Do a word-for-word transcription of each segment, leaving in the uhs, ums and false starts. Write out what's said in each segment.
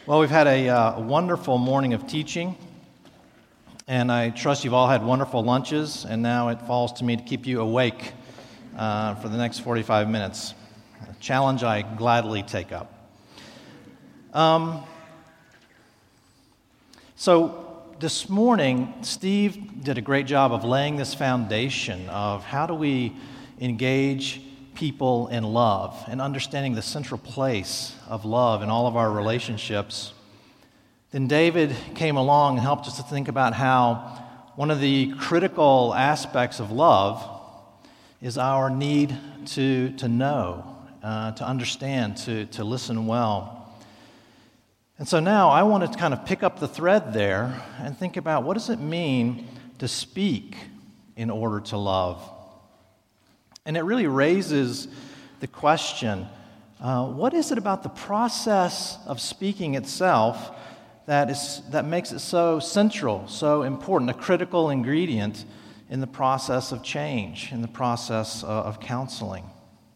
Well, we've had a, uh, a wonderful morning of teaching, and I trust you've all had wonderful lunches, and now it falls to me to keep you awake uh, for the next forty-five minutes, a challenge I gladly take up. Um, so this morning, Steve did a great job of laying this foundation of how do we engage people in love and understanding the central place of love in all of our relationships. Then David came along and helped us to think about how one of the critical aspects of love is our need to, to know, uh, to understand, to, to listen well. And so now I want to kind of pick up the thread there and think about what does it mean to speak in order to love? And it really raises the question, uh, what is it about the process of speaking itself that is that makes it so central, so important, a critical ingredient in the process of change, in the process uh, of counseling?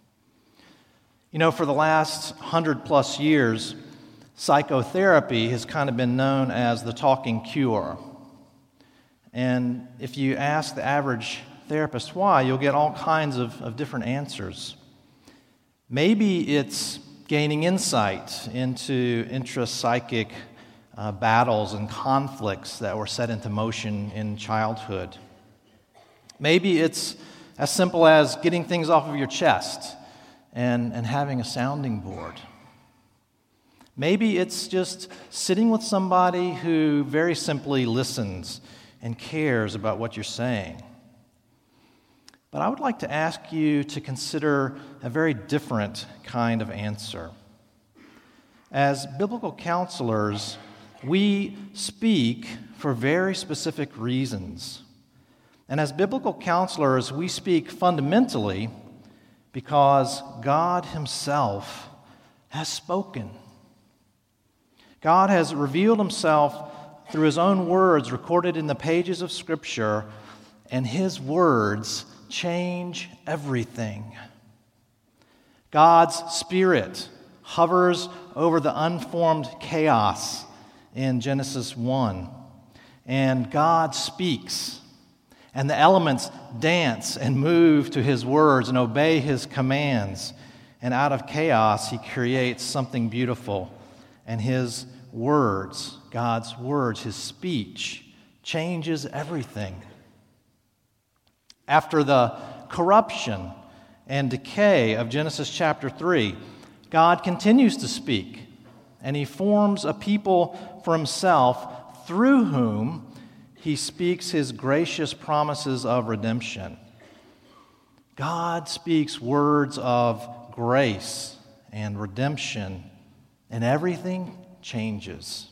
You know, for the last hundred plus years, psychotherapy has kind of been known as the talking cure. And if you ask the average therapist why, you'll get all kinds of, of different answers. Maybe it's gaining insight into intrapsychic uh, battles and conflicts that were set into motion in childhood. Maybe it's as simple as getting things off of your chest and, and having a sounding board. Maybe it's just sitting with somebody who very simply listens and cares about what you're saying. But I would like to ask you to consider a very different kind of answer. As biblical counselors, we speak for very specific reasons. And as biblical counselors, we speak fundamentally because God Himself has spoken. God has revealed Himself through His own words recorded in the pages of Scripture, and His words change everything. God's Spirit hovers over the unformed chaos in Genesis one, and God speaks, and the elements dance and move to His words and obey His commands, and out of chaos He creates something beautiful, and His words, God's words, His speech, changes everything. After the corruption and decay of Genesis chapter three, God continues to speak, and He forms a people for Himself through whom He speaks His gracious promises of redemption. God speaks words of grace and redemption, and everything changes.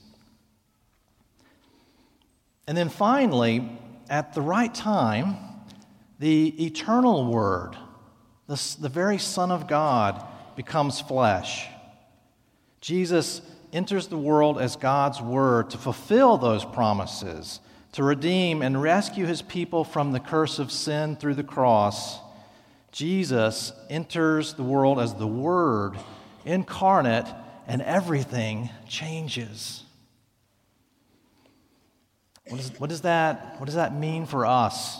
And then finally, at the right time, the eternal Word, the, the very Son of God, becomes flesh. Jesus enters the world as God's Word to fulfill those promises, to redeem and rescue His people from the curse of sin through the cross. Jesus enters the world as the Word incarnate, and everything changes. What, is, what, does that, what does that mean for us?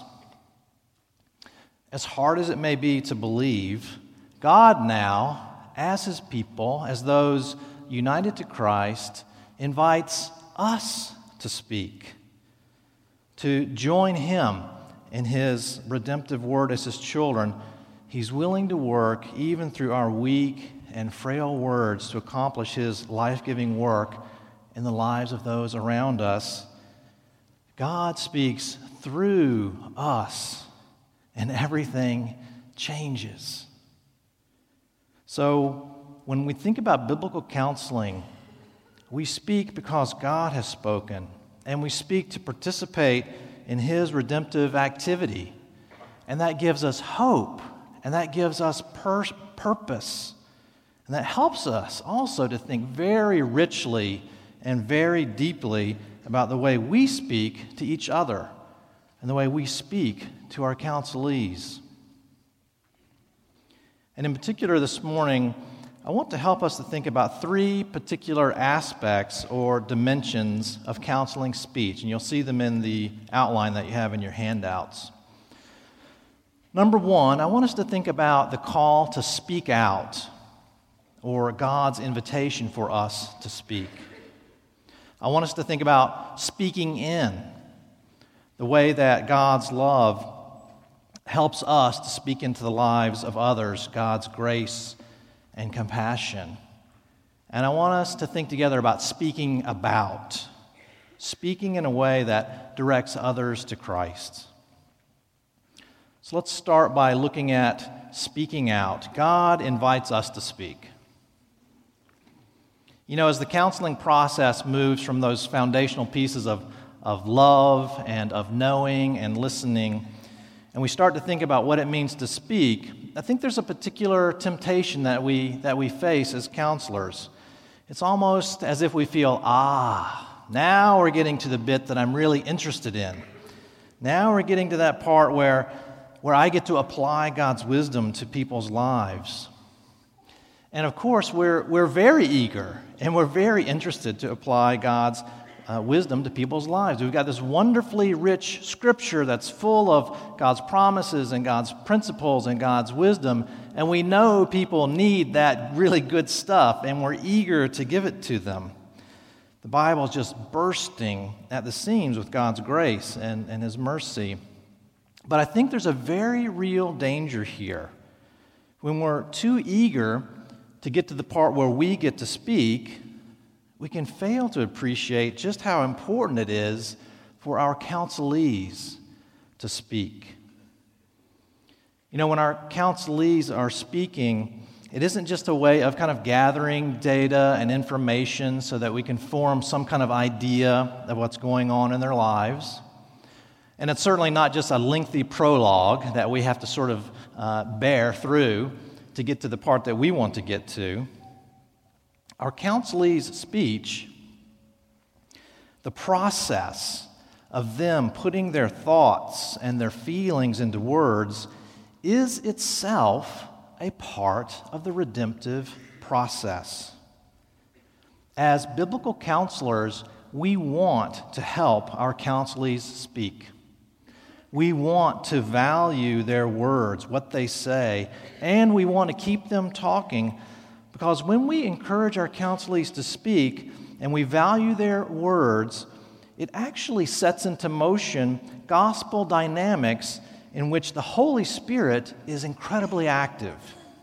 As hard as it may be to believe, God now, as His people, as those united to Christ, invites us to speak, to join Him in His redemptive word as His children. He's willing to work even through our weak and frail words to accomplish His life-giving work in the lives of those around us. God speaks through us, and everything changes. So when we think about biblical counseling, we speak because God has spoken, and we speak to participate in His redemptive activity. And that gives us hope, and that gives us pur- purpose. And that helps us also to think very richly and very deeply about the way we speak to each other and the way we speak to our counselees. And in particular this morning, I want to help us to think about three particular aspects or dimensions of counseling speech, and you'll see them in the outline that you have in your handouts. Number one, I want us to think about the call to speak out, or God's invitation for us to speak. I want us to think about speaking in, the way that God's love helps us to speak into the lives of others, God's grace and compassion. And I want us to think together about speaking about, speaking in a way that directs others to Christ. So let's start by looking at speaking out. God invites us to speak. You know, as the counseling process moves from those foundational pieces of, of love and of knowing and listening, and we start to think about what it means to speak, I think there's a particular temptation that we that we face as counselors. It's almost as if we feel, ah, now we're getting to the bit that I'm really interested in. Now we're getting to that part where, where I get to apply God's wisdom to people's lives. And of course, we're we're very eager and we're very interested to apply God's Uh, wisdom to people's lives. We've got this wonderfully rich scripture that's full of God's promises and God's principles and God's wisdom, and we know people need that really good stuff, and we're eager to give it to them. The Bible is just bursting at the seams with God's grace and, and His mercy. But I think there's a very real danger here. When we're too eager to get to the part where we get to speak, we can fail to appreciate just how important it is for our counselees to speak. You know, when our counselees are speaking, it isn't just a way of kind of gathering data and information so that we can form some kind of idea of what's going on in their lives. And it's certainly not just a lengthy prologue that we have to sort of uh, bear through to get to the part that we want to get to. Our counselee's speech, the process of them putting their thoughts and their feelings into words, is itself a part of the redemptive process. As biblical counselors, we want to help our counselees speak. We want to value their words, what they say, and we want to keep them talking. Because when we encourage our counselees to speak and we value their words, it actually sets into motion gospel dynamics in which the Holy Spirit is incredibly active.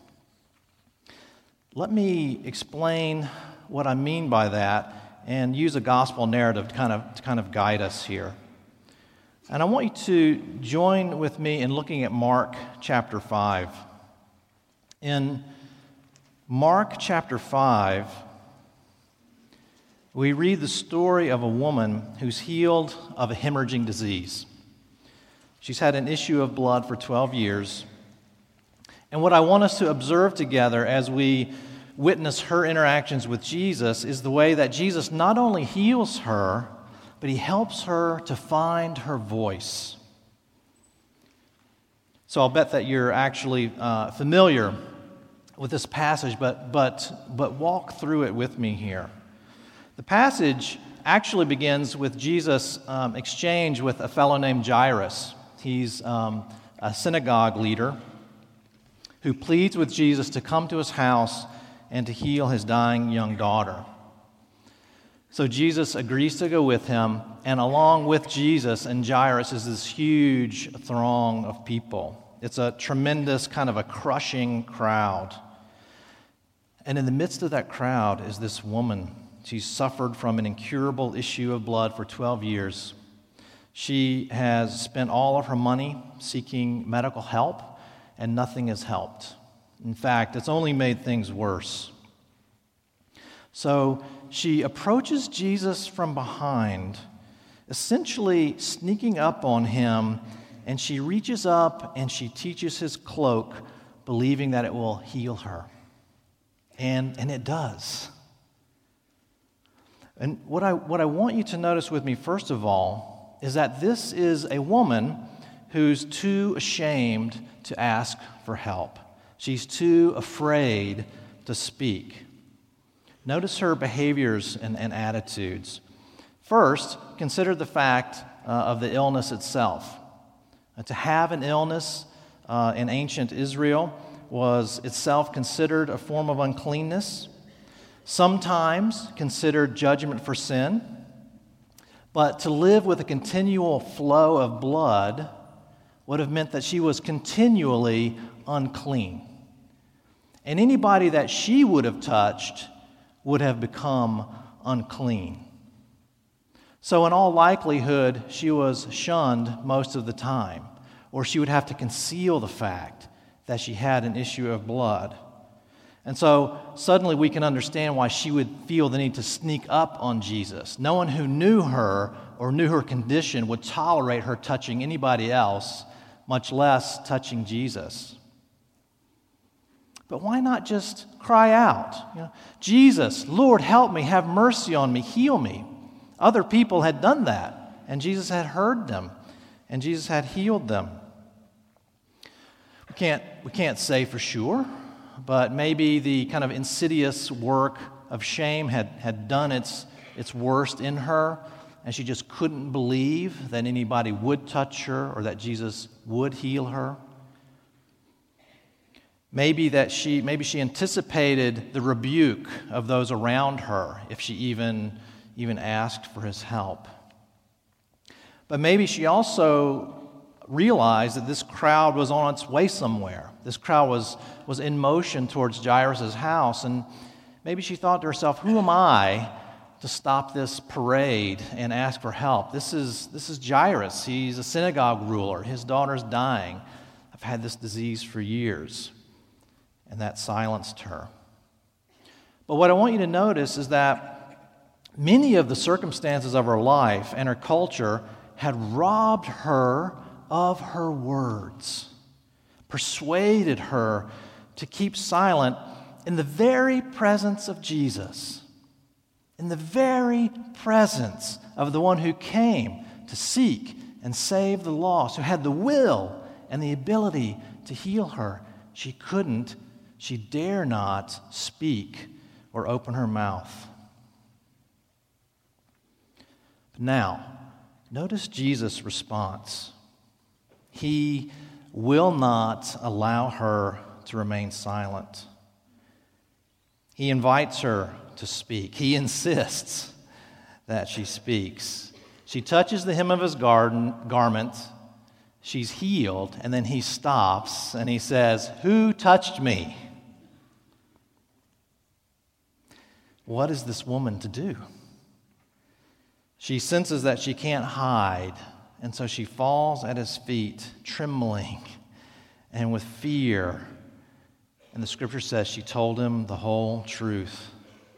Let me explain what I mean by that and use a gospel narrative to kind of, to kind of guide us here. And I want you to join with me in looking at Mark chapter five. In Mark chapter five, we read the story of a woman who's healed of a hemorrhaging disease. She's had an issue of blood for twelve years. And what I want us to observe together as we witness her interactions with Jesus is the way that Jesus not only heals her, but He helps her to find her voice. So I'll bet that you're actually uh, familiar with this passage, but but but walk through it with me here. The passage actually begins with Jesus' um, exchange with a fellow named Jairus. He's um, a synagogue leader who pleads with Jesus to come to his house and to heal his dying young daughter. So Jesus agrees to go with him, and along with Jesus and Jairus is this huge throng of people. It's a tremendous kind of a crushing crowd. And in the midst of that crowd is this woman. She's suffered from an incurable issue of blood for twelve years. She has spent all of her money seeking medical help, and nothing has helped. In fact, it's only made things worse. So she approaches Jesus from behind, essentially sneaking up on him, and she reaches up and she touches his cloak, believing that it will heal her. And, and it does. And what I, what I want you to notice with me, first of all, is that this is a woman who's too ashamed to ask for help. She's too afraid to speak. Notice her behaviors and, and attitudes. First, consider the fact uh, of the illness itself. Uh, to have an illness uh, in ancient Israel was itself considered a form of uncleanness, sometimes considered judgment for sin. But to live with a continual flow of blood would have meant that she was continually unclean. And anybody that she would have touched would have become unclean. So in all likelihood, she was shunned most of the time, or she would have to conceal the fact that she had an issue of blood. And so suddenly we can understand why she would feel the need to sneak up on Jesus. No one who knew her or knew her condition would tolerate her touching anybody else, much less touching Jesus. But why not just cry out? You know, Jesus, Lord, help me, have mercy on me, heal me. Other people had done that, and Jesus had heard them, and Jesus had healed them. We can't, we can't say for sure, but maybe the kind of insidious work of shame had, had done its, its worst in her, and she just couldn't believe that anybody would touch her or that Jesus would heal her. Maybe that she maybe she anticipated the rebuke of those around her if she even, even asked for his help. But maybe she also realized that this crowd was on its way somewhere. This crowd was, was in motion towards Jairus' house, and maybe she thought to herself, who am I to stop this parade and ask for help? This is, this is Jairus. He's a synagogue ruler. His daughter's dying. I've had this disease for years. And that silenced her. But what I want you to notice is that many of the circumstances of her life and her culture had robbed her of her words, persuaded her to keep silent in the very presence of Jesus, in the very presence of the one who came to seek and save the lost, who had the will and the ability to heal her. She couldn't, she dare not speak or open her mouth. But now, notice Jesus' response. He will not allow her to remain silent. He invites her to speak. He insists that she speaks. She touches the hem of his garden, garment. She's healed, and then he stops and he says, "Who touched me?" What is this woman to do? She senses that she can't hide, and so she falls at his feet, trembling and with fear. And the scripture says she told him the whole truth.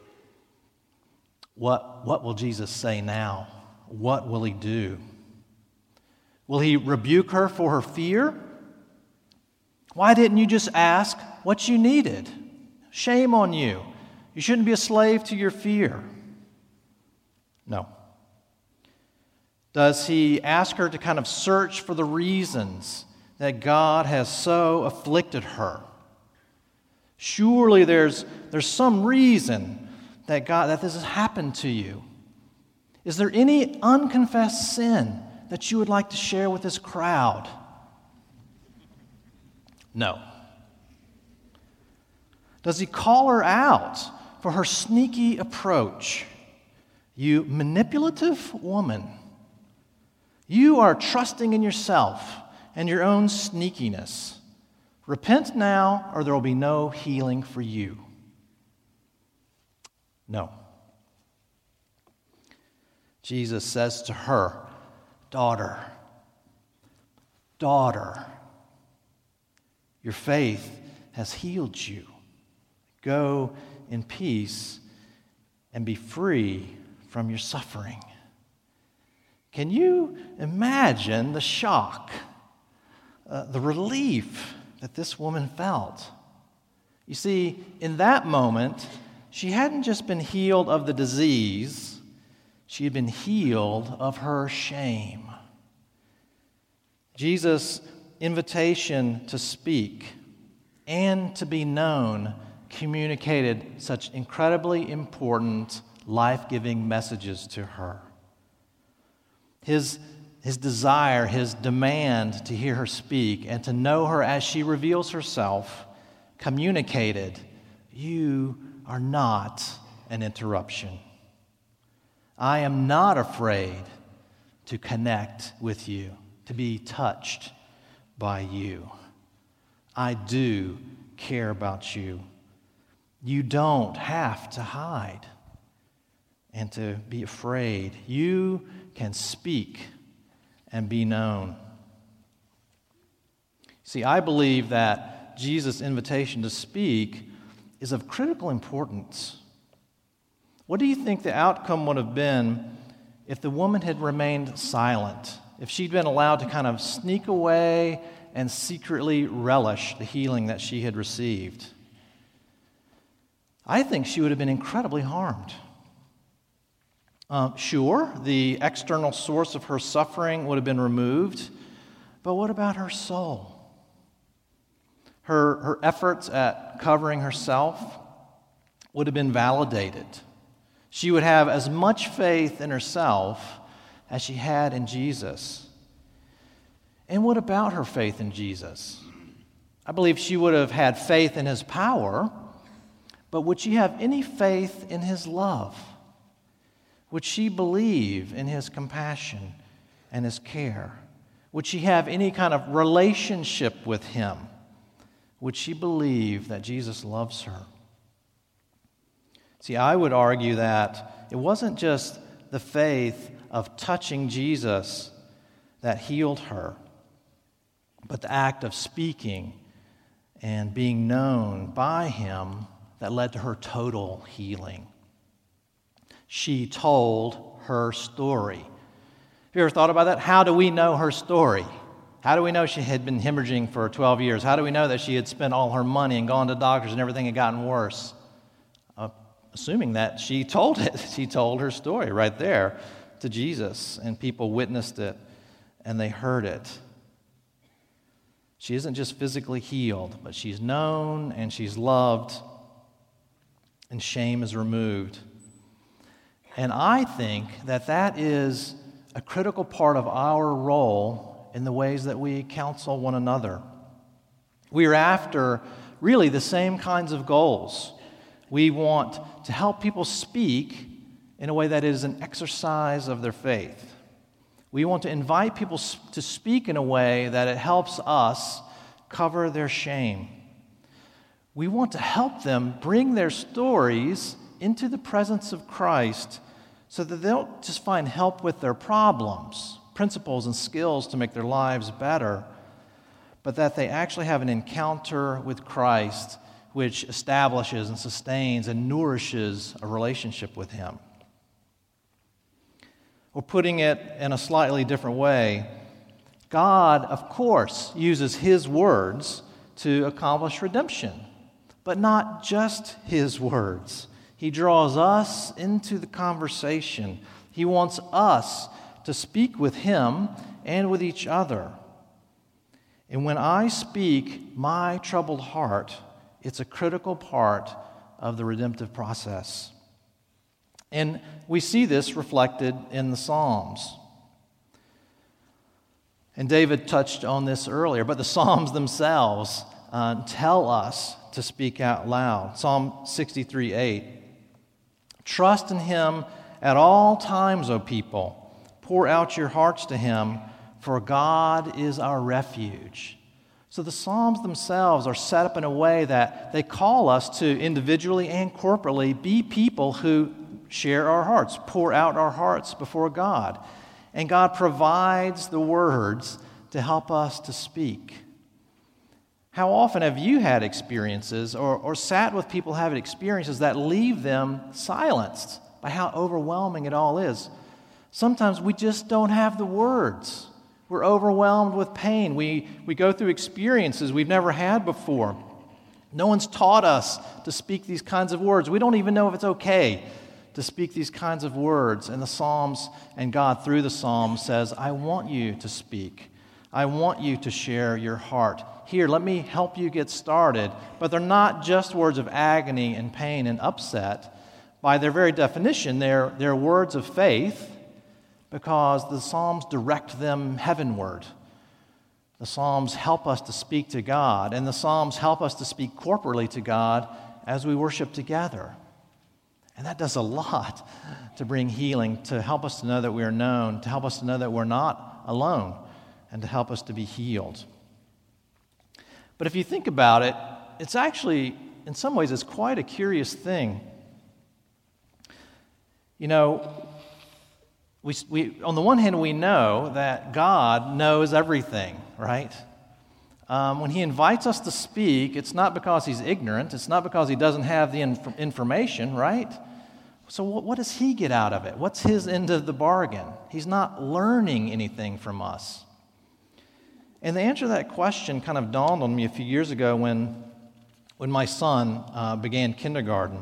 What, what will Jesus say now? What will he do? Will he rebuke her for her fear? Why didn't you just ask what you needed? Shame on you. You shouldn't be a slave to your fear. No. Does he ask her to kind of search for the reasons that God has so afflicted her? Surely there's, there's some reason that God that this has happened to you. Is there any unconfessed sin that you would like to share with this crowd? No. Does he call her out for her sneaky approach? You manipulative woman. You are trusting in yourself and your own sneakiness. Repent now, or there will be no healing for you. No. Jesus says to her, Daughter, daughter, your faith has healed you. Go in peace and be free from your suffering. Can you imagine the shock, uh, the relief that this woman felt? You see, in that moment, she hadn't just been healed of the disease, she had been healed of her shame. Jesus' invitation to speak and to be known communicated such incredibly important, life-giving messages to her. His, his desire, his demand to hear her speak and to know her as she reveals herself communicated, you are not an interruption. I am not afraid to connect with you, to be touched by you. I do care about you. You don't have to hide and to be afraid. You can speak and be known. See, I believe that Jesus' invitation to speak is of critical importance. What do you think the outcome would have been if the woman had remained silent, if she'd been allowed to kind of sneak away and secretly relish the healing that she had received? I think she would have been incredibly harmed. Uh, sure, the external source of her suffering would have been removed, but what about her soul? Her, her efforts at covering herself would have been validated. She would have as much faith in herself as she had in Jesus. And what about her faith in Jesus? I believe she would have had faith in his power, but would she have any faith in his love? Would she believe in his compassion and his care? Would she have any kind of relationship with him? Would she believe that Jesus loves her? See, I would argue that it wasn't just the faith of touching Jesus that healed her, but the act of speaking and being known by him that led to her total healing. She told her story. Have you ever thought about that? How do we know her story? How do we know she had been hemorrhaging for twelve years? How do we know that she had spent all her money and gone to doctors and everything had gotten worse? Uh, assuming that she told it. She told her story right there to Jesus, and people witnessed it, and they heard it. She isn't just physically healed, but she's known and she's loved, and shame is removed. And I think that that is a critical part of our role in the ways that we counsel one another. We are after really the same kinds of goals. We want to help people speak in a way that is an exercise of their faith. We want to invite people to speak in a way that it helps us cover their shame. We want to help them bring their stories into the presence of Christ so that they don't just find help with their problems, principles and skills to make their lives better, but that they actually have an encounter with Christ which establishes and sustains and nourishes a relationship with him. Or putting it in a slightly different way, God, of course, uses his words to accomplish redemption, but not just his words. He draws us into the conversation. He wants us to speak with him and with each other. And when I speak my troubled heart, it's a critical part of the redemptive process. And we see this reflected in the Psalms. And David touched on this earlier, but the Psalms themselves uh, tell us to speak out loud. Psalm sixty-three eight. Trust in him at all times, O people. Pour out your hearts to him, for God is our refuge. So the Psalms themselves are set up in a way that they call us to individually and corporately be people who share our hearts, pour out our hearts before God. And God provides the words to help us to speak. How often have you had experiences or, or sat with people having experiences that leave them silenced by how overwhelming it all is? Sometimes we just don't have the words. We're overwhelmed with pain. We, we go through experiences we've never had before. No one's taught us to speak these kinds of words. We don't even know if it's okay to speak these kinds of words. And the Psalms and God through the Psalms says, I want you to speak. I want you to share your heart. Here, let me help you get started. But they're not just words of agony and pain and upset. By their very definition, they're, they're words of faith because the Psalms direct them heavenward. The Psalms help us to speak to God, and the Psalms help us to speak corporately to God as we worship together. And that does a lot to bring healing, to help us to know that we are known, to help us to know that we're not alone, and to help us to be healed. But if you think about it, it's actually, in some ways, it's quite a curious thing. You know, we, we on the one hand, we know that God knows everything, right? Um, when He invites us to speak, it's not because He's ignorant. It's not because He doesn't have the inf- information, right? So what, what does He get out of it? What's His end of the bargain? He's not learning anything from us. And the answer to that question kind of dawned on me a few years ago when, when my son uh, began kindergarten.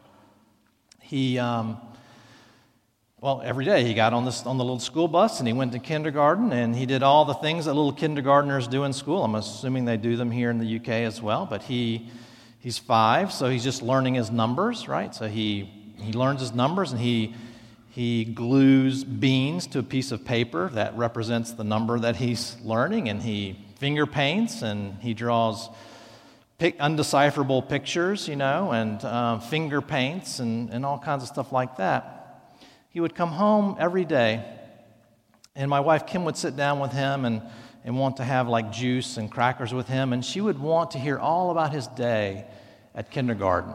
He, um, well, every day he got on this on the little school bus and he went to kindergarten and he did all the things that little kindergartners do in school. I'm assuming they do them here in the U K as well. But he he's five, so he's just learning his numbers, right? So he he learns his numbers and he. He glues beans to a piece of paper that represents the number that he's learning, and he finger paints and he draws pic- undecipherable pictures, you know, and uh, finger paints and, and all kinds of stuff like that. He would come home every day, and my wife Kim would sit down with him and, and want to have like juice and crackers with him, and she would want to hear all about his day at kindergarten.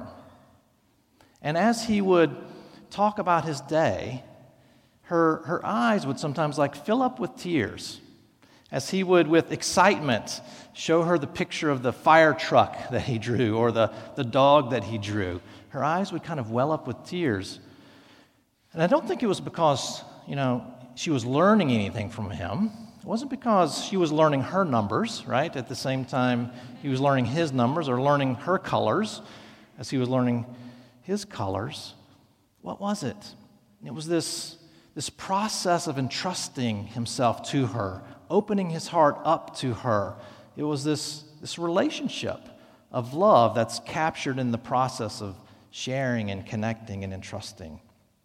And as he would talk about his day, her her eyes would sometimes like fill up with tears as he would, with excitement, show her the picture of the fire truck that he drew or the, the dog that he drew. Her eyes would kind of well up with tears. And I don't think it was because, you know, she was learning anything from him. It wasn't because she was learning her numbers, right? At the same time, he was learning his numbers or learning her colors as he was learning his colors. What was it? It was this, this process of entrusting himself to her, opening his heart up to her. It was this, this relationship of love that's captured in the process of sharing and connecting and entrusting.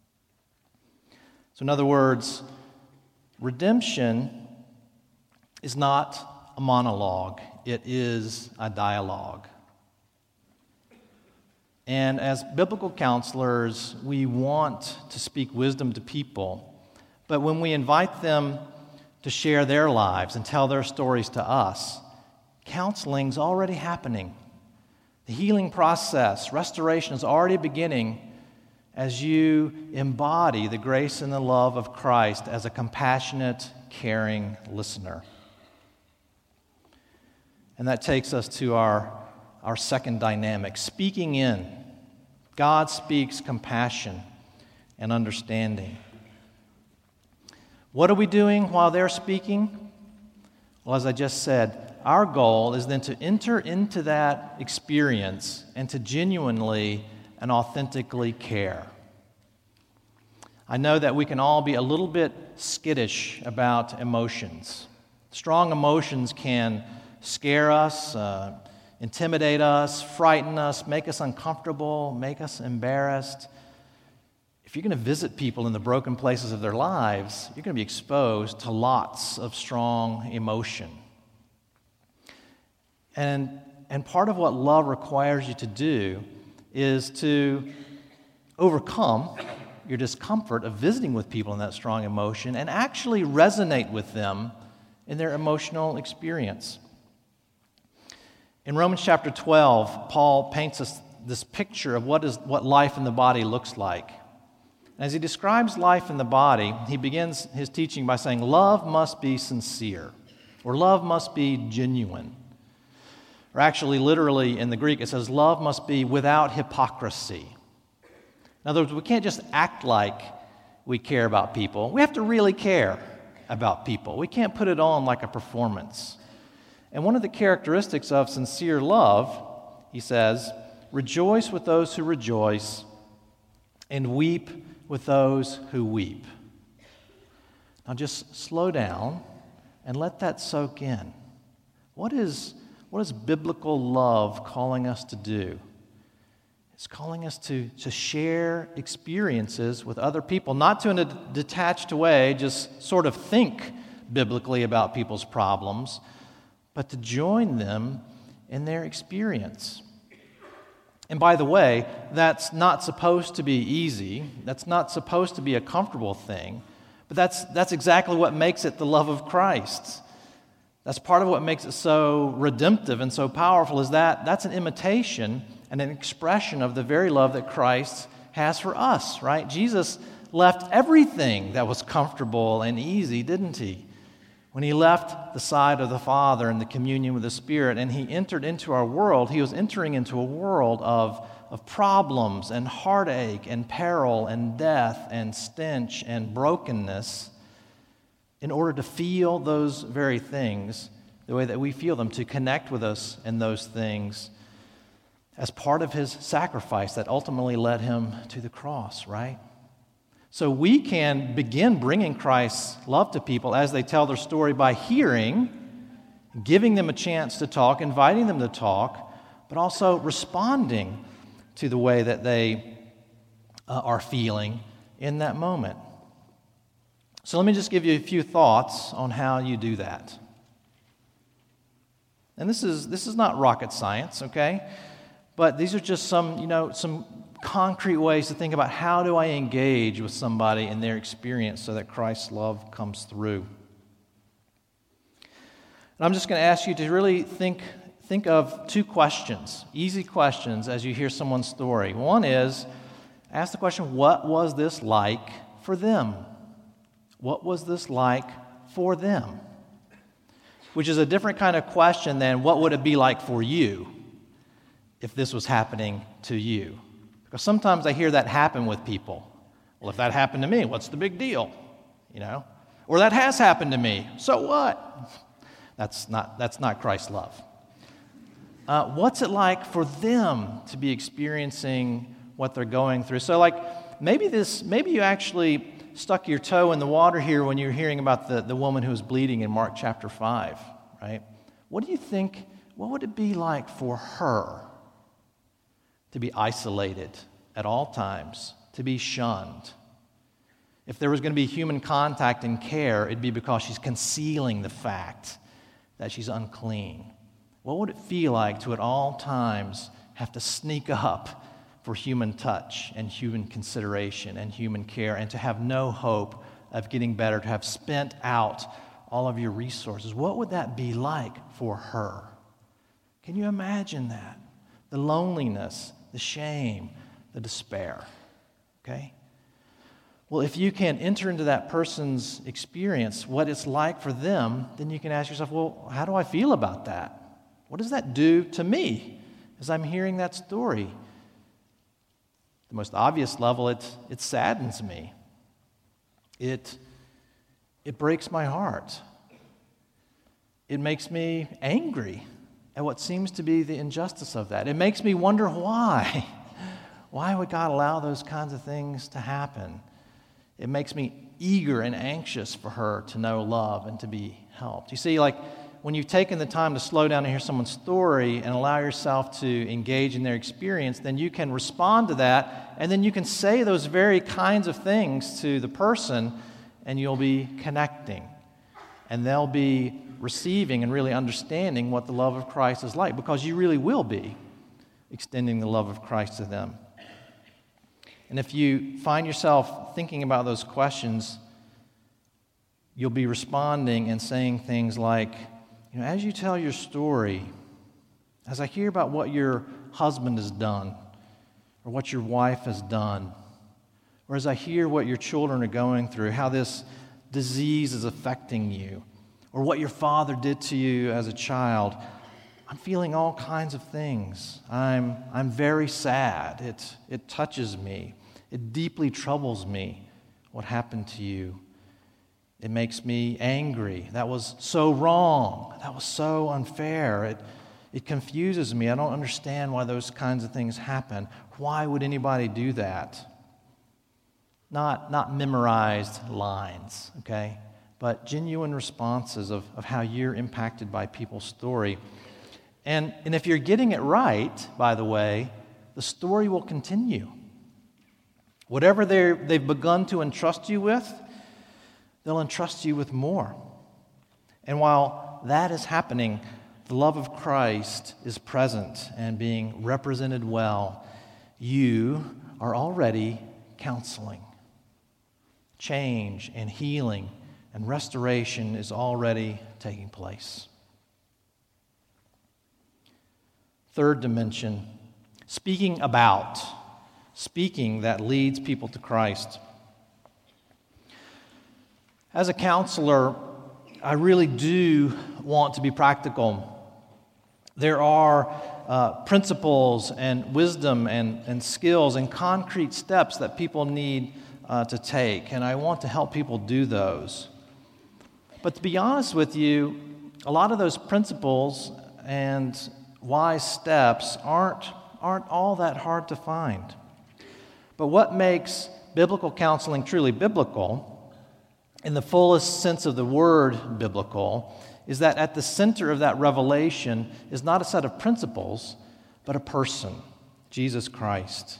So in other words, redemption is not a monologue. It is a dialogue. And as biblical counselors, we want to speak wisdom to people. But when we invite them to share their lives and tell their stories to us, counseling's already happening. The healing process, restoration is already beginning as you embody the grace and the love of Christ as a compassionate, caring listener. And that takes us to our, our second dynamic, speaking in. God speaks compassion and understanding. What are we doing while they're speaking? Well, as I just said, our goal is then to enter into that experience and to genuinely and authentically care. I know that we can all be a little bit skittish about emotions. Strong emotions can scare us, uh, intimidate us, frighten us, make us uncomfortable, make us embarrassed. If you're going to visit people in the broken places of their lives, you're going to be exposed to lots of strong emotion. And, and part of what love requires you to do is to overcome your discomfort of visiting with people in that strong emotion and actually resonate with them in their emotional experience. In Romans chapter twelve, Paul paints us this picture of what is what life in the body looks like. And as he describes life in the body, he begins his teaching by saying, love must be sincere, or love must be genuine. Or actually, literally in the Greek, it says, love must be without hypocrisy. In other words, we can't just act like we care about people. We have to really care about people. We can't put it on like a performance. And one of the characteristics of sincere love, he says, rejoice with those who rejoice and weep with those who weep. Now just slow down and let that soak in. What is, what is biblical love calling us to do? It's calling us to, to share experiences with other people, not to in a detached way, just sort of think biblically about people's problems, but to join them in their experience. And by the way, that's not supposed to be easy. That's not supposed to be a comfortable thing. But that's, that's exactly what makes it the love of Christ. That's part of what makes it so redemptive and so powerful, is that that's an imitation and an expression of the very love that Christ has for us, right? Jesus left everything that was comfortable and easy, didn't he? When he left the side of the Father and the communion with the Spirit, and he entered into our world, he was entering into a world of, of problems and heartache and peril and death and stench and brokenness in order to feel those very things the way that we feel them, to connect with us in those things as part of his sacrifice that ultimately led him to the cross, right? So we can begin bringing Christ's love to people as they tell their story by hearing, giving them a chance to talk, inviting them to talk, but also responding to the way that they uh, are feeling in that moment. So let me just give you a few thoughts on how you do that. And this is this is not rocket science, okay? But these are just some, you know, some concrete ways to think about how do I engage with somebody in their experience so that Christ's love comes through. And I'm just going to ask you to really think think of two questions, easy questions as you hear someone's story. One is, ask the question, what was this like for them? What was this like for them? Which is a different kind of question than what would it be like for you if this was happening to you? Because sometimes I hear that happen with people. Well, if that happened to me, what's the big deal? You know? Or that has happened to me, so what? That's not, that's not Christ's love. Uh, what's it like for them to be experiencing what they're going through? So like maybe this, maybe you actually stuck your toe in the water here when you were hearing about the, the woman who was bleeding in Mark chapter five, right? What do you think, what would it be like for her to be isolated at all times, to be shunned? If there was going to be human contact and care, it'd be because she's concealing the fact that she's unclean. What would it feel like to at all times have to sneak up for human touch and human consideration and human care, and to have no hope of getting better, to have spent out all of your resources? What would that be like for her? Can you imagine that? The loneliness, the shame, the despair, okay? Well, if you can enter into that person's experience, what it's like for them, then you can ask yourself, well, how do I feel about that? What does that do to me as I'm hearing that story? The most obvious level, it, it saddens me. It, it breaks my heart. It makes me angry at what seems to be the injustice of that. It makes me wonder why. Why would God allow those kinds of things to happen? It makes me eager and anxious for her to know love and to be helped. You see, like, when you've taken the time to slow down and hear someone's story and allow yourself to engage in their experience, then you can respond to that, and then you can say those very kinds of things to the person, and you'll be connecting. And they'll be receiving and really understanding what the love of Christ is like, because you really will be extending the love of Christ to them. And if you find yourself thinking about those questions, you'll be responding and saying things like, you know, as you tell your story, as I hear about what your husband has done, or what your wife has done, or as I hear what your children are going through, how this disease is affecting you, or what your father did to you as a child, I'm feeling all kinds of things. I'm, I'm very sad. It, it touches me. It deeply troubles me what happened to you. It makes me angry. That was so wrong. That was so unfair. It, it confuses me. I don't understand why those kinds of things happen. Why would anybody do that? Not, not memorized lines, okay? but genuine responses of, of how you're impacted by people's story. And, and if you're getting it right, by the way, the story will continue. Whatever they're, they've begun to entrust you with, they'll entrust you with more. And while that is happening, the love of Christ is present and being represented well. You are already counseling. Change and healing and restoration is already taking place. Third dimension, speaking about, speaking that leads people to Christ. As a counselor, I really do want to be practical. There are uh, principles and wisdom and, and skills and concrete steps that people need uh, to take, and I want to help people do those. But to be honest with you, a lot of those principles and wise steps aren't, aren't all that hard to find. But what makes biblical counseling truly biblical, in the fullest sense of the word biblical, is that at the center of that revelation is not a set of principles, but a person, Jesus Christ.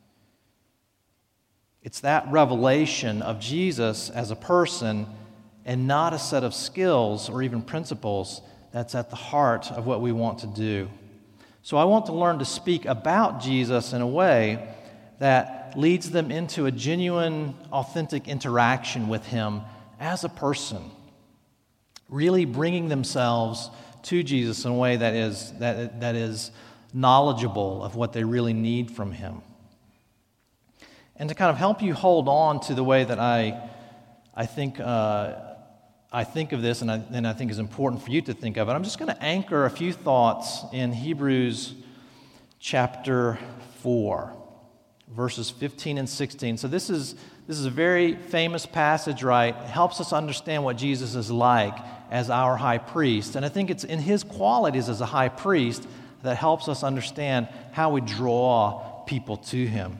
It's that revelation of Jesus as a person and not a set of skills or even principles that's at the heart of what we want to do. So I want to learn to speak about Jesus in a way that leads them into a genuine, authentic interaction with Him as a person, really bringing themselves to Jesus in a way that is that that is knowledgeable of what they really need from Him. And to kind of help you hold on to the way that I I think uh, I think of this, and I, and I think is important for you to think of it, I'm just going to anchor a few thoughts in Hebrews chapter four, verses fifteen and sixteen. So this is this is a very famous passage, right? It helps us understand what Jesus is like as our high priest. And I think it's in His qualities as a high priest that helps us understand how we draw people to Him.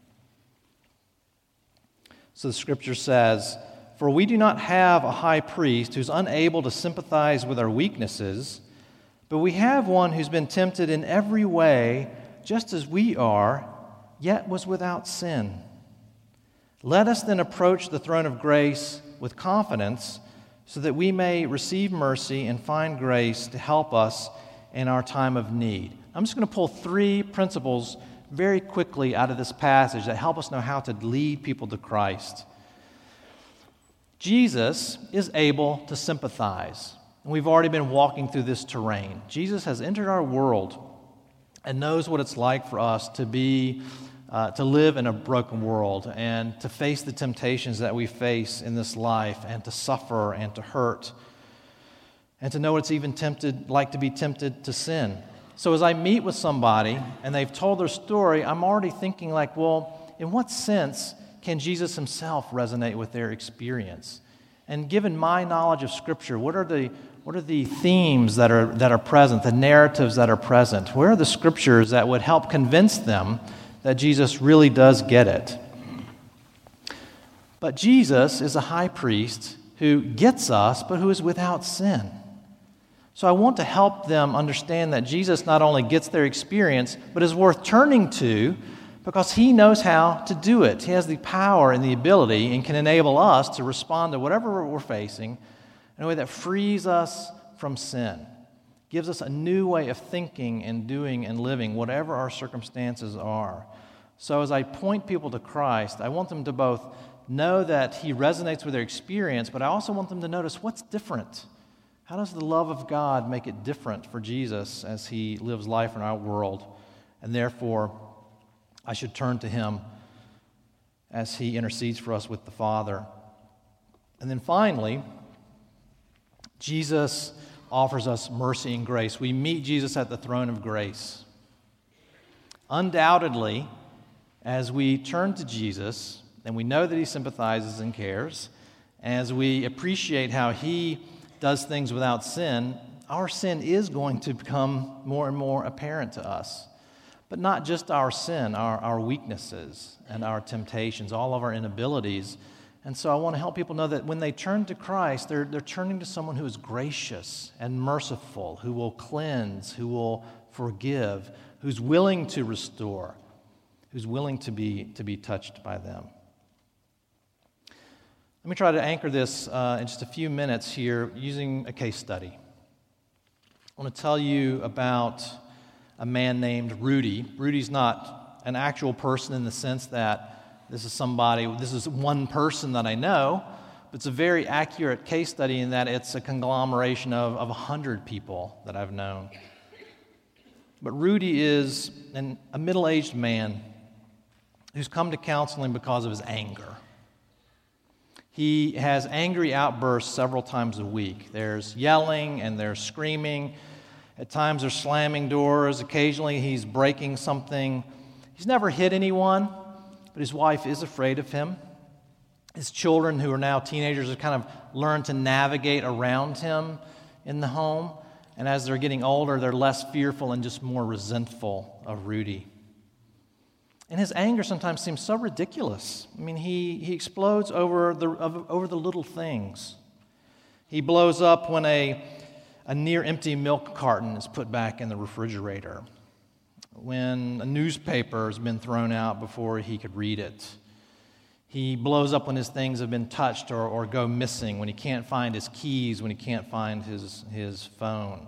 So the scripture says, "For we do not have a high priest who's unable to sympathize with our weaknesses, but we have one who's been tempted in every way, just as we are, yet was without sin. Let us then approach the throne of grace with confidence, so that we may receive mercy and find grace to help us in our time of need." I'm just going to pull three principles very quickly out of this passage that help us know how to lead people to Christ. Jesus is able to sympathize. And we've already been walking through this terrain. Jesus has entered our world and knows what it's like for us to be Uh, to live in a broken world and to face the temptations that we face in this life and to suffer and to hurt and to know what it's even tempted like to be tempted to sin. So as I meet with somebody and they've told their story, I'm already thinking like, well, in what sense can Jesus Himself resonate with their experience? And given my knowledge of Scripture, what are the what are the themes that are that are present, the narratives that are present? Where are the Scriptures that would help convince them that Jesus really does get it? But Jesus is a high priest who gets us, but who is without sin. So I want to help them understand that Jesus not only gets their experience, but is worth turning to because He knows how to do it. He has the power and the ability and can enable us to respond to whatever we're facing in a way that frees us from sin, gives us a new way of thinking and doing and living, whatever our circumstances are. So as I point people to Christ, I want them to both know that He resonates with their experience, but I also want them to notice what's different. How does the love of God make it different for Jesus as He lives life in our world? And therefore, I should turn to Him as He intercedes for us with the Father. And then finally, Jesus offers us mercy and grace. We meet Jesus at the throne of grace. Undoubtedly, as we turn to Jesus, and we know that He sympathizes and cares, as we appreciate how He does things without sin, our sin is going to become more and more apparent to us. But not just our sin, our, our weaknesses and our temptations, all of our inabilities And so I want to help people know that when they turn to Christ, they're, they're turning to someone who is gracious and merciful, who will cleanse, who will forgive, who's willing to restore, who's willing to be, to be touched by them. Let me try to anchor this uh, in just a few minutes here using a case study. I want to tell you about a man named Rudy. Rudy's not an actual person in the sense that this is somebody, this is one person that I know, but it's a very accurate case study in that it's a conglomeration of, of one hundred people that I've known. But Rudy is an, a middle-aged man who's come to counseling because of his anger. He has angry outbursts several times a week. There's yelling and there's screaming. At times there's slamming doors. Occasionally he's breaking something. He's never hit anyone, but his wife is afraid of him. His children, who are now teenagers, have kind of learned to navigate around him in the home. And as they're getting older, they're less fearful and just more resentful of Rudy. And his anger sometimes seems so ridiculous. I mean, he, he explodes over the, over the little things. He blows up when a, a near-empty milk carton is put back in the refrigerator, when a newspaper has been thrown out before he could read it. He blows up when his things have been touched or, or go missing, when he can't find his keys, when he can't find his, his phone.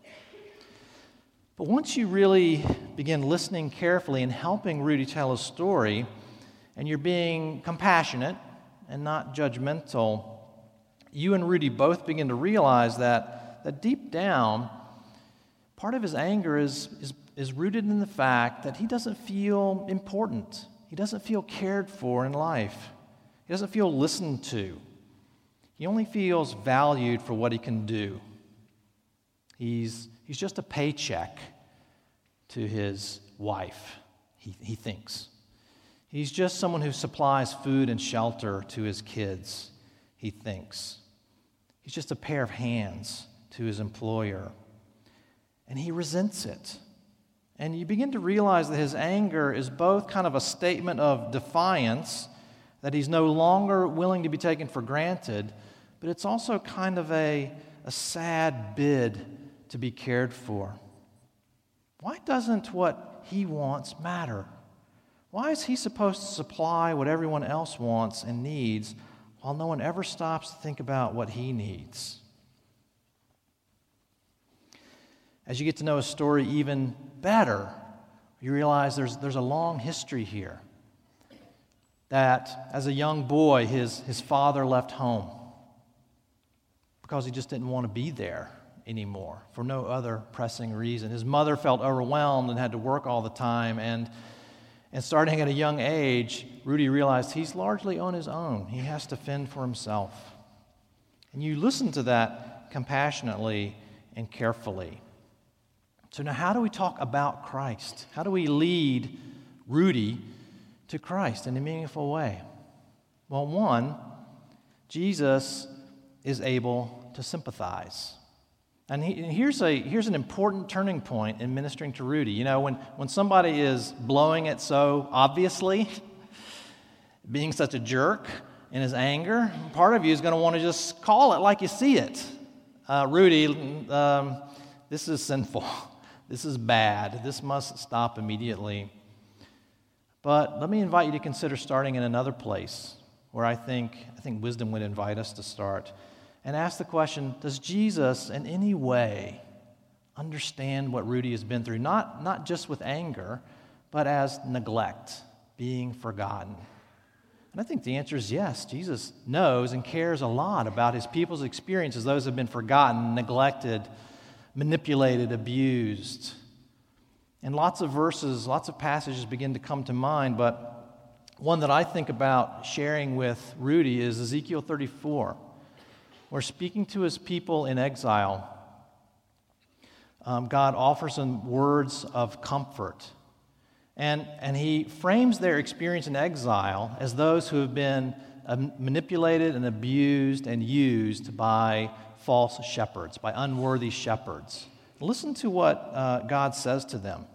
But once you really begin listening carefully and helping Rudy tell his story, and you're being compassionate and not judgmental, you and Rudy both begin to realize that, that deep down, part of his anger is, is, is rooted in the fact that he doesn't feel important. He doesn't feel cared for in life. He doesn't feel listened to. He only feels valued for what he can do. He's, he's just a paycheck to his wife, he, he thinks. He's just someone who supplies food and shelter to his kids, he thinks. He's just a pair of hands to his employer. And he resents it. And you begin to realize that his anger is both kind of a statement of defiance, that he's no longer willing to be taken for granted, but it's also kind of a, a sad bid to be cared for. Why doesn't what he wants matter? Why is he supposed to supply what everyone else wants and needs while no one ever stops to think about what he needs? As you get to know his story even better, you realize there's, there's a long history here. That as a young boy, his, his father left home because he just didn't want to be there anymore for no other pressing reason. His mother felt overwhelmed and had to work all the time, and, and starting at a young age, Rudy realized he's largely on his own. He has to fend for himself. And you listen to that compassionately and carefully. So now how do we talk about Christ? How do we lead Rudy to Christ in a meaningful way? Well, one, Jesus is able to sympathize. And, he, and here's a here's an important turning point in ministering to Rudy. You know, when, when somebody is blowing it so obviously, being such a jerk in his anger, part of you is going to want to just call it like you see it. Uh, Rudy, um, this is sinful. This is bad. This must stop immediately. But let me invite you to consider starting in another place where I think I think wisdom would invite us to start. And ask the question, does Jesus in any way understand what Rudy has been through? Not, not just with anger, but as neglect, being forgotten. And I think the answer is yes. Jesus knows and cares a lot about his people's experiences, those who have been forgotten, neglected, manipulated, abused. And lots of verses, lots of passages begin to come to mind, but one that I think about sharing with Rudy is Ezekiel thirty-four. Where speaking to his people in exile, um, God offers them words of comfort. And, and he frames their experience in exile as those who have been uh, manipulated and abused and used by false shepherds, by unworthy shepherds. Listen to what uh, God says to them.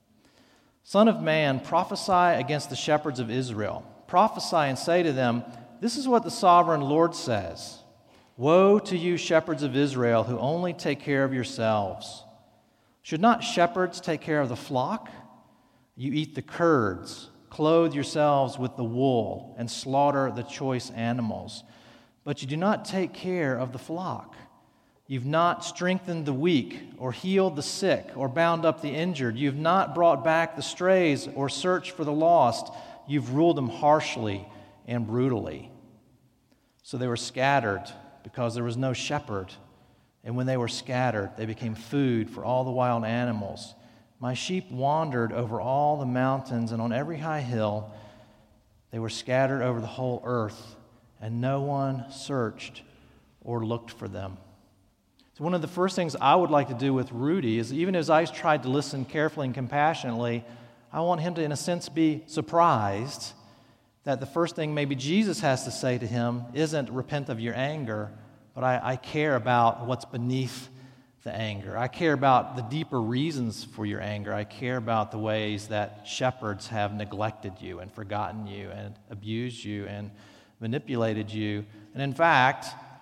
Son of man, prophesy against the shepherds of Israel. Prophesy and say to them, "This is what the sovereign Lord says. Woe to you, shepherds of Israel, who only take care of yourselves. Should not shepherds take care of the flock? You eat the curds, clothe yourselves with the wool, and slaughter the choice animals. But you do not take care of the flock. You've not strengthened the weak, or healed the sick, or bound up the injured. You've not brought back the strays, or searched for the lost. You've ruled them harshly and brutally." So they were scattered because there was no shepherd. And when they were scattered, they became food for all the wild animals. My sheep wandered over all the mountains and on every high hill. They were scattered over the whole earth, and no one searched or looked for them. So one of the first things I would like to do with Rudy is, even as I tried to listen carefully and compassionately, I want him to, in a sense, be surprised that the first thing maybe Jesus has to say to him isn't repent of your anger, but I, I care about what's beneath the anger. I care about the deeper reasons for your anger. I care about the ways that shepherds have neglected you and forgotten you and abused you and manipulated you. And in fact,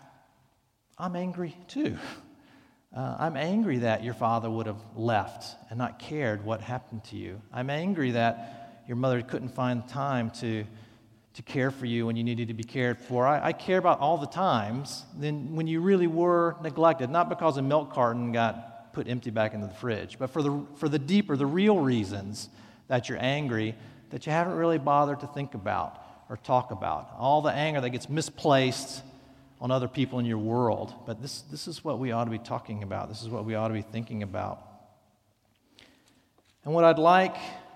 I'm angry too. Uh, I'm angry that your father would have left and not cared what happened to you. I'm angry that your mother couldn't find time to, to care for you when you needed to be cared for. I, I care about all the times then when you really were neglected, not because a milk carton got put empty back into the fridge, but for the, for the deeper, the real reasons that you're angry that you haven't really bothered to think about or talk about. All the anger that gets misplaced on other people in your world. But this, this is what we ought to be talking about. This is what we ought to be thinking about. And what I'd like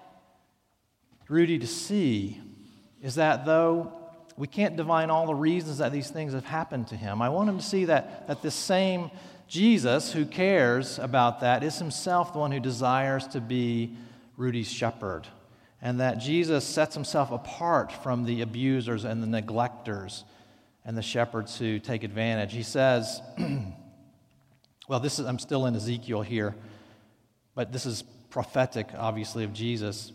Rudy to see is that though we can't divine all the reasons that these things have happened to him, I want him to see that, that this same Jesus who cares about that is himself the one who desires to be Rudy's shepherd, and that Jesus sets himself apart from the abusers and the neglectors and the shepherds who take advantage. He says, well, this is, I'm still in Ezekiel here, but this is prophetic, obviously, of Jesus.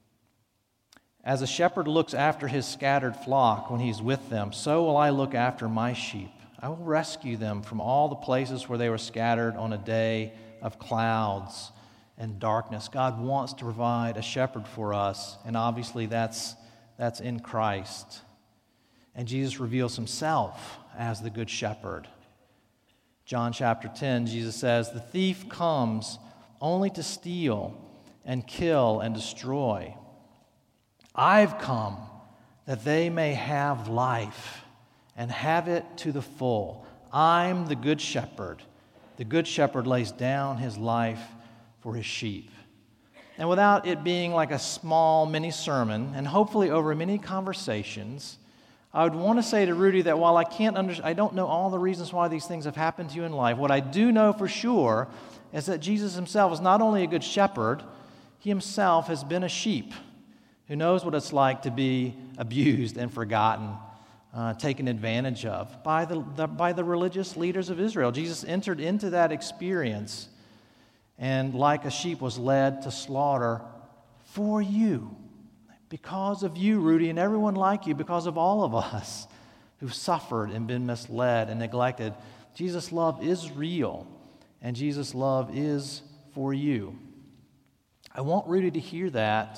"As a shepherd looks after his scattered flock when he's with them, so will I look after my sheep. I will rescue them from all the places where they were scattered on a day of clouds and darkness." God wants to provide a shepherd for us, and obviously that's, that's in Christ. And Jesus reveals himself as the good shepherd. John chapter ten, Jesus says, "The thief comes only to steal and kill and destroy. I've come that they may have life and have it to the full. I'm the good shepherd. The good shepherd lays down his life for his sheep." And without it being like a small mini sermon, and hopefully over many conversations, I would want to say to Rudy that while I can't under, I don't know all the reasons why these things have happened to you in life, what I do know for sure is that Jesus himself is not only a good shepherd, he himself has been a sheep who knows what it's like to be abused and forgotten, uh, taken advantage of by the, the by the religious leaders of Israel. Jesus entered into that experience and like a sheep was led to slaughter for you. Because of you, Rudy, and everyone like you, because of all of us who've suffered and been misled and neglected, Jesus' love is real, and Jesus' love is for you. I want Rudy to hear that,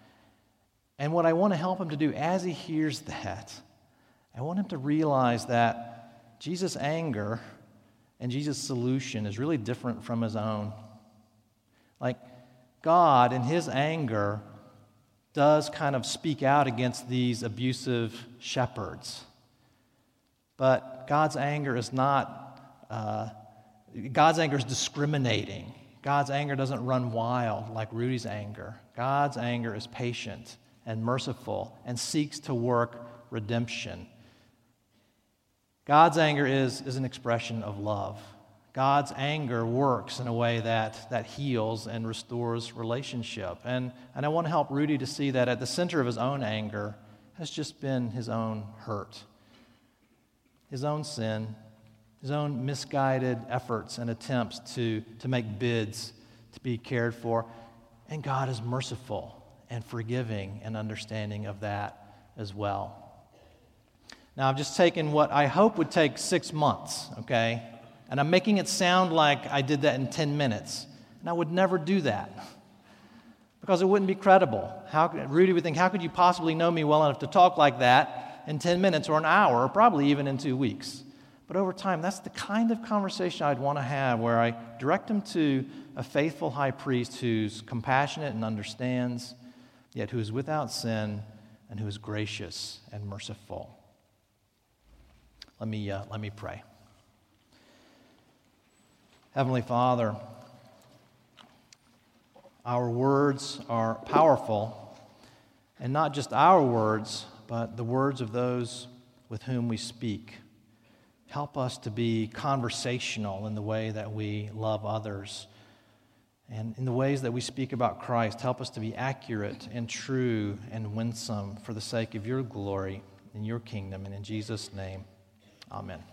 and what I want to help him to do as he hears that, I want him to realize that Jesus' anger and Jesus' solution is really different from his own. Like, God, in his anger, does kind of speak out against these abusive shepherds. But God's anger is not, uh, God's anger is discriminating. God's anger doesn't run wild like Rudy's anger. God's anger is patient and merciful and seeks to work redemption. God's anger is, is an expression of love. God's anger works in a way that, that heals and restores relationship. And, and I want to help Rudy to see that at the center of his own anger has just been his own hurt, his own sin, his own misguided efforts and attempts to, to make bids to be cared for. And God is merciful and forgiving and understanding of that as well. Now, I've just taken what I hope would take six months, okay? And I'm making it sound like I did that in ten minutes. And I would never do that because it wouldn't be credible. How, Rudy would think, how could you possibly know me well enough to talk like that in ten minutes or an hour or probably even in two weeks? But over time, that's the kind of conversation I'd want to have where I direct him to a faithful high priest who's compassionate and understands, yet who is without sin and who is gracious and merciful. Let me, uh, let me pray. Heavenly Father, our words are powerful, and not just our words, but the words of those with whom we speak. Help us to be conversational in the way that we love others, and in the ways that we speak about Christ. Help us to be accurate and true and winsome for the sake of your glory and your kingdom, and in Jesus' name. Amen.